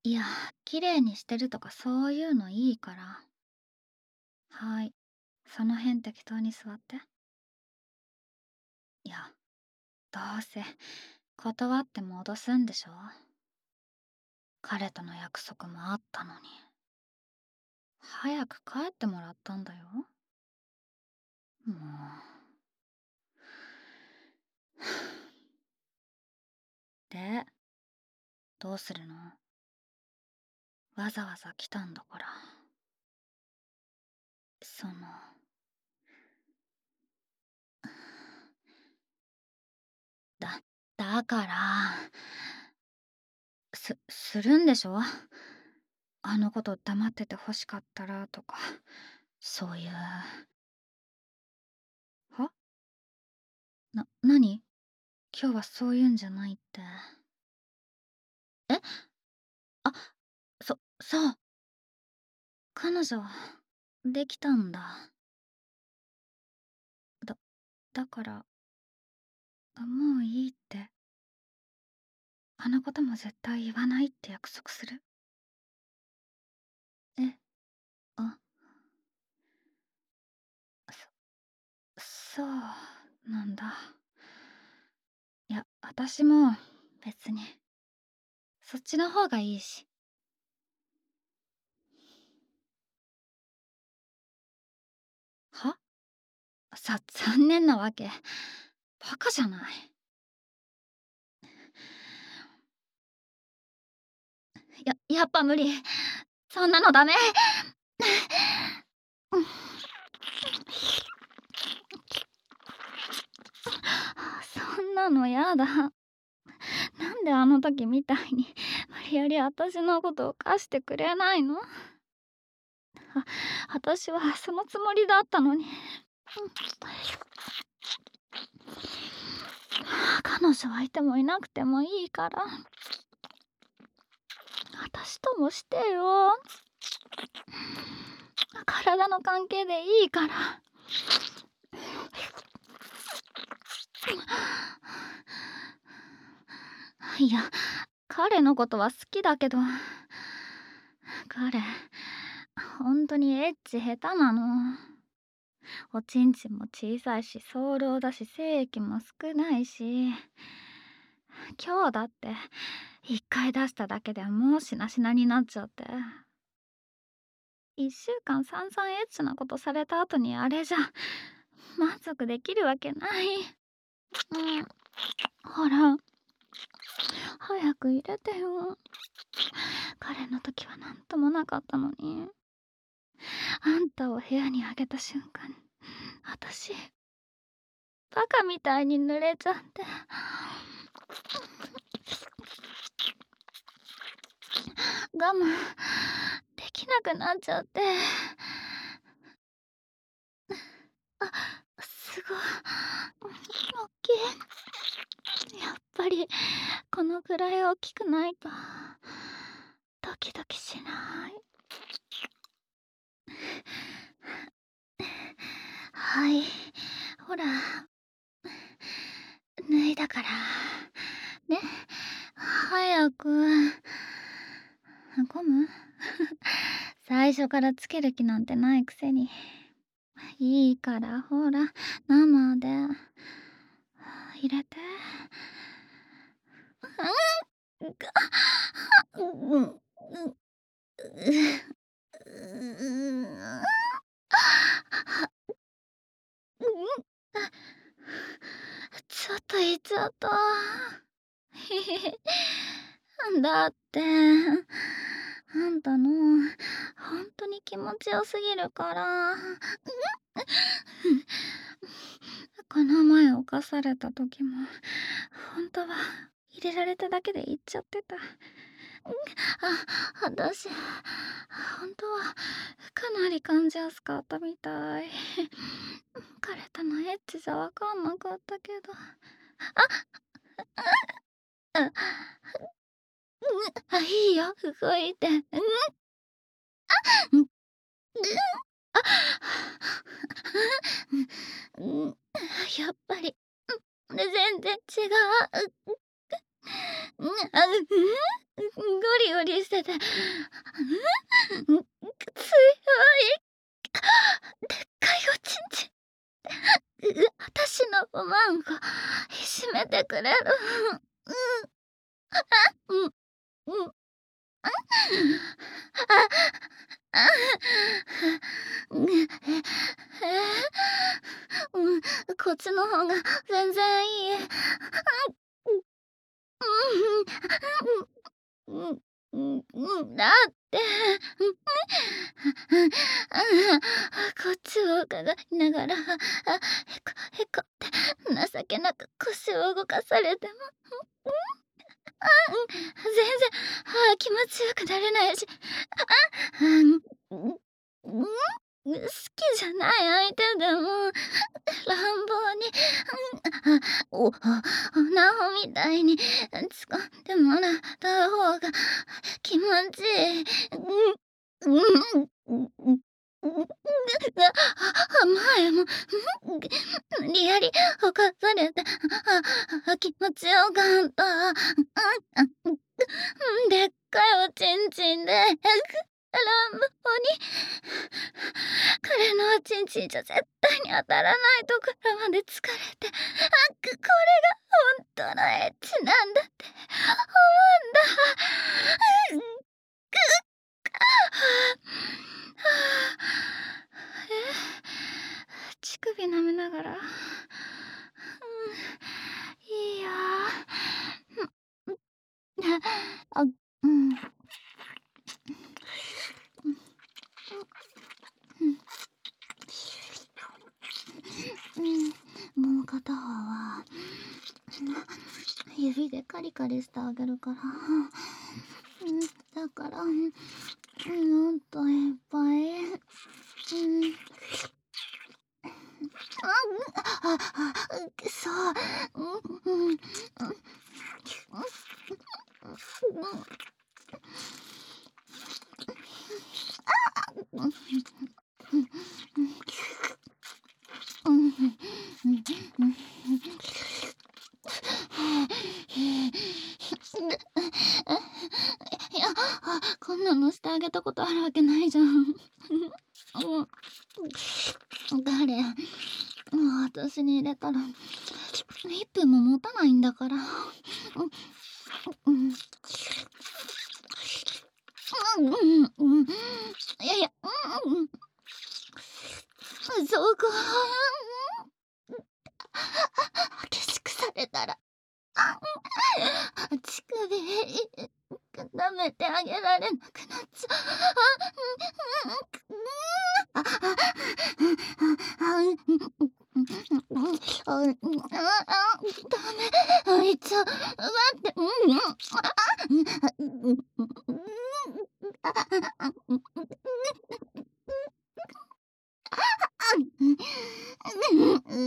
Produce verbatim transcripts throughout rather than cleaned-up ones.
いや、綺麗にしてるとかそういうのいいから。はい。その辺適当に座って。いや、どうせ断って戻すんでしょ。彼との約束もあったのに。早く帰ってもらったんだよ。もう。で、どうするの？わざわざ来たんだから。その、だ、だから、す、するんでしょ？あのこと黙ってて欲しかったらとか、そういう。は？な、なに？今日はそういうんじゃないって。え？あ、そ、そう。彼女、できたんだ。だ、だから、もういいって。あのことも絶対言わないって約束する。え、あ、そ、そうなんだ。いや、私も別に。そっちの方がいいし。は？さ、残念なわけ。バカじゃない。や、やっぱ無理。そんなのダメ。そんなのやだ。なんであの時みたいに無理やり私のことを貸してくれないの？あ、私はそのつもりだったのに。彼女はいてもいなくてもいいから、私ともしてよ。体の関係でいいから。いや、彼のことは好きだけど、彼、ほんとにエッチ下手なの。おちんちんも小さいし、早漏だし、精液も少ないし。今日だって、一回出しただけでもうしなしなになっちゃって。一週間散々エッチなことされた後にあれじゃ、満足できるわけない。うん。ほら、早く入れてよ。彼の時はなんともなかったのに。あんたを部屋にあげた瞬間、私、バカみたいに濡れちゃって。我慢できなくなっちゃって。あ、すごい。おっきい。やっぱり、このくらい大きくないと、ドキドキしない。はい、ほら、脱いだから。ね、早く。ゴム？最初からつける気なんてないくせに。いいからほら、生で。入れて。うん、が、うん、うん、う、う、うん、ちょっと言っちゃった。だって、あんたのほんとに気持ちよすぎるから。この前犯された時も、ほんとは入れられただけで言っちゃってた。あ、私、ほんとはかなり感じやすかったみたい。彼とのエッチじゃ分かんなかったけど。あ、あ、あ、いいよ、動いて。うん。うん。うん、やっぱり、うん、全然違う。 うん、あ、う、うん、ゴリゴリしてて、うん、うん、強い。でっかいおちんちん。う、私のおまんこいじめてくれる。うん。うん。うん。あ、あ、うん、え、ええ、うん、こっちの方が全然いい。うん、うん、うん、うん、だって、うん、こっちを伺いながら、あ、へこへこって情けなく腰を動かされても、あ、うん、全然、あ、気持ちよくなれないし、あ、うん、うん、好きじゃない相手でも乱暴に、うん、あ、おあ、アホみたいに使ってもらった方が気持ちいい。うん、うん、うん、うん、うん、あ、前も、うん、無理やりほかされて、ああ、気持ちよかった。うん、あ、うん、でっかいおちんちんで、乱暴に、彼のおちんちんじゃ絶対に当たらないところまで疲れて、あ、く、これがほんとのエッチなんだって思うんだ。うん、く、はあ、え、乳首舐めながら、うん、いいよ。うん、うん、あ、うん。うん。うん、もう片方は、指でカリカリしてあげるから。うん、だから、うん、もっといっぱい。うん。あ、あ、あ、くそ。うん、うん、うん、うん、うん、うん、うん、うん。いや、こんなのしてあげたことあるわけないじゃん。うん。誰、もう私に入れたらいっぷんも持たないんだから。うん。うん。うんうんうん。いやいや、うんうん。そこ、激しくされたら、乳首舐めてあげられなくなっちゃう。あ、あ、あ、あ、うん、うん、あ、うん、あ、あ、ダメ、いっちゃう。待って、うん、うん、あ、うん、うん、あ、あ、うん、うん、うん、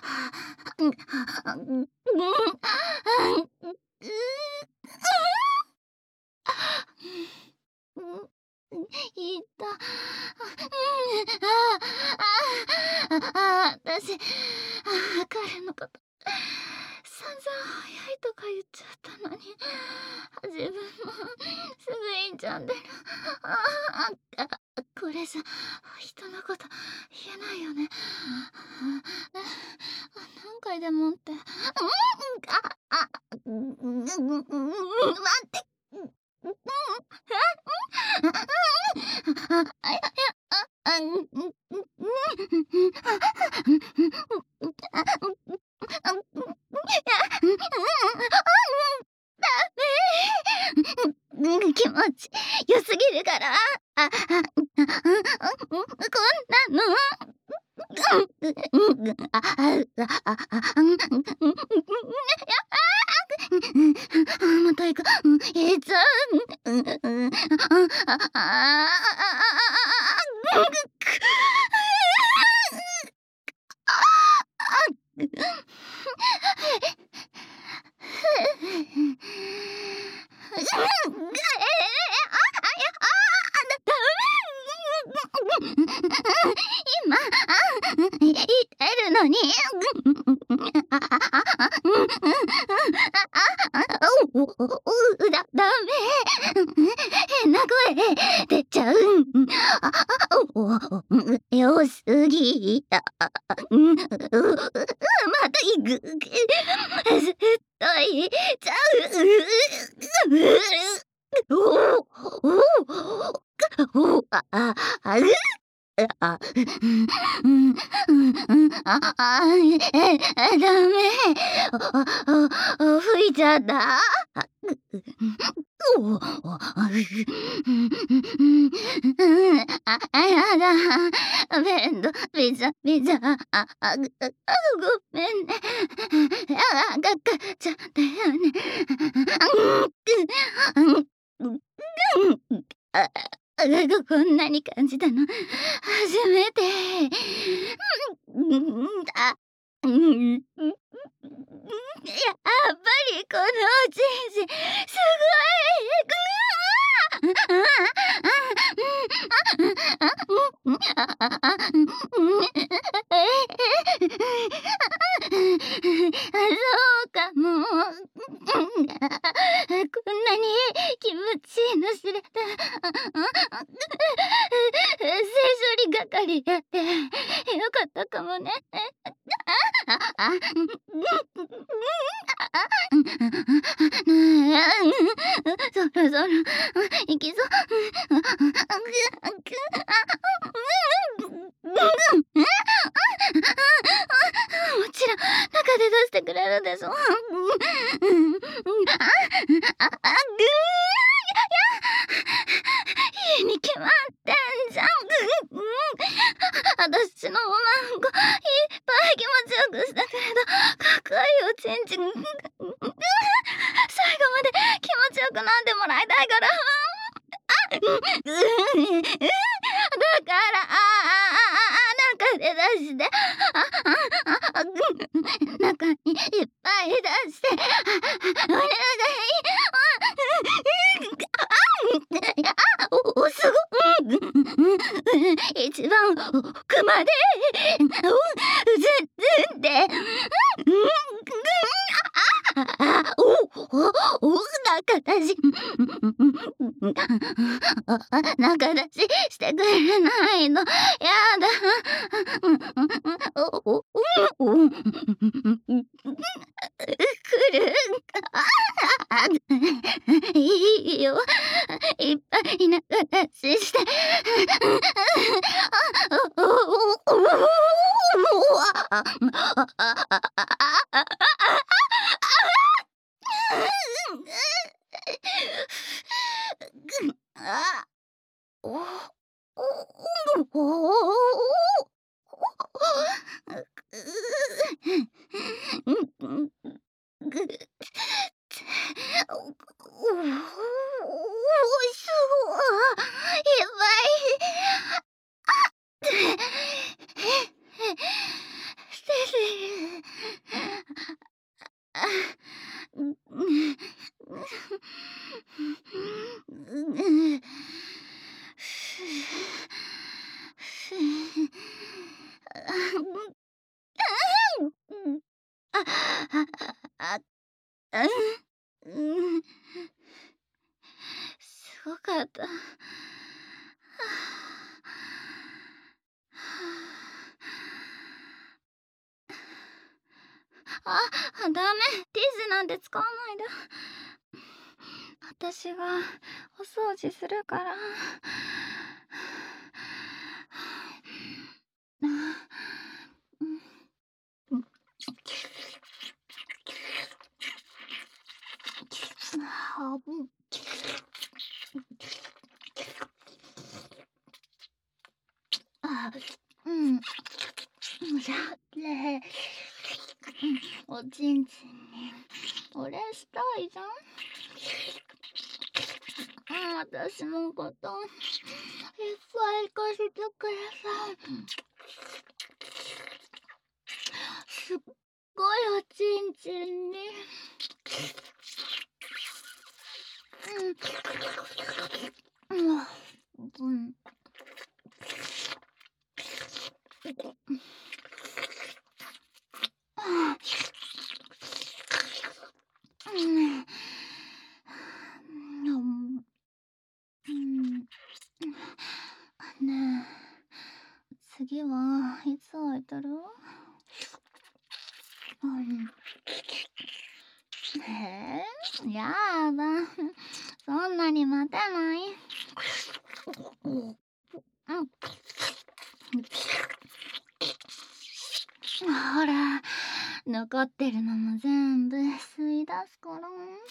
うん、うん、いた。うん、ああ、ああ、あ、私、ああ、彼のこと散々早いとか言っちゃったのに、自分もすぐいいんちゃんで、ああ、あ、これじゃ人のこと言えないよね。あ、何回でもって、うん、あ、あ、うん、うん、うん、うん、待って。うん、うん、あ、あ、いや、あ、あ、うん、うん、うん、うん、あ、うん、うん、うん、うん、気持ち良すぎるから。あ、あ、うん、うん、うん、こんなの、うん、うん、あ、あ、あ、あ、うん、うん、うん、うん、また行く。うん、えっと、うん、うん、うん、あ、あ、あ、あ、く、今、あ、言ってるのに、あ、あ、あ、あ、うん、うん、あ、あ、あ、おう、 おおおだダメ。変な声出ちゃう。ああおおよすぎた。うん、うまたいく。絶対ちゃう。おおおあああう。あ、うん、うんうん、ああ、ええ、ダメ。おおお吹いちゃった。あ、おお、お、あ、う、うん、うん、うん、あ、あ、やだ。ベッド、びちゃびちゃ、あ、あ、ぐ、あ、ごめんね。あ、がかっちゃったよね。うん、うん、うん、うん、ああ、こんなに感じたの初めて。うん、うん、あ、うん、うん、やっぱりこのおちんちん、すごい。ぐああ、あ、うん、あ、うん、あ、あ、あ、うん、うん、ええ、そうかも。うん、こんなに気持ちいいの知れた。性処理係やってよかったかもね。ああ、うん、うん、あ、うん、そろそろいきそう。もちろん中で出してくれるでしょ。うん、うん、あ、あ、あ、ぐいいに決まってんじゃん。うん、あたしのおまんこいっぱい気持ちよくしてくれたかっこいいおちんちん。最後まで気持ちよくなんでもらいたいから。あ、うん、うん、だから、ああ、中で出して、あ、あ、あ、うん、中にいっぱい出して、お願い。あ、お、お、すご、うん、うん、一番奥まで、うん、ずずんで、うん、うん、あ、あ、お、お、お、仲出し、仲出ししてくれないの、やだ。お、お、お、うん、くる。あ、いいよ。いっぱい仲出しして。お、お、お、お、あ、あ、あ、あ、あ、あ、お、お、お、うん、ぐ、お、お、すごい、いっぱい。してる。あ、うん、うん、うん、あ、あ、あ、うん、すごかった。あ、ダメ、ティッシュなんて使わないで。私がお掃除するから。うん、あ、うん。あ、うん。だって、おちんちんにお礼したいじゃん。うん、私のこといっぱい行かせてくれさ。すっごいおちんちんに。うん。うん。うん。 次はいつ空いてる？うん。えー、やだ。そんなに待てない。うん。ほら、残ってるのも全部吸い出すから。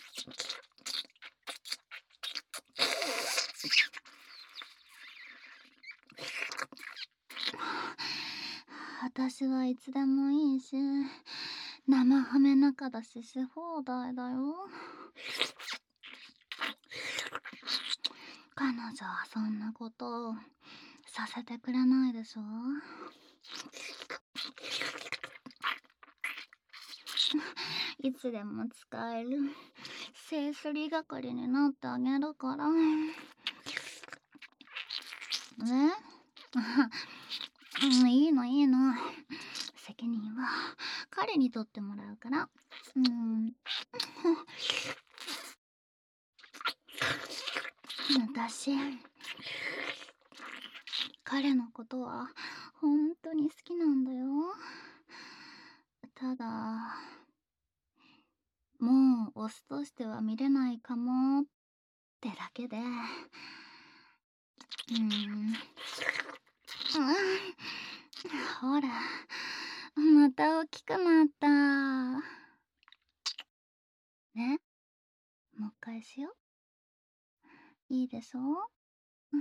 私はいつでもいいし、生ハメ中だしし放題だよ。彼女はそんなことさせてくれないでしょ。いつでも使えるセースリ係になってあげるから。えうん、いいのいいの。責任は彼に取ってもらうから。うん。私、彼のことは本当に好きなんだよ。ただ、もうオスとしては見れないかもってだけで。うーん。ほら、また大きくなった。ね、もう一回しよう。いいでしょ？うん。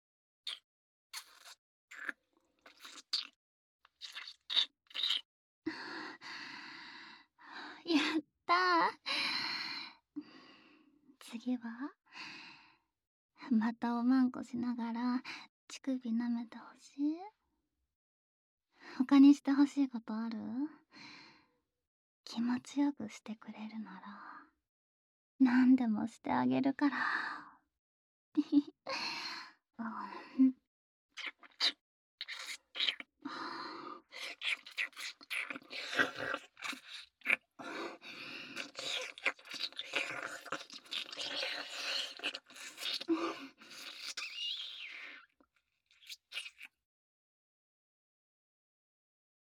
やったー。次はまたおまんこしながら乳首舐めてほしい？他にしてほしいことある？気持ちよくしてくれるなら何でもしてあげるから。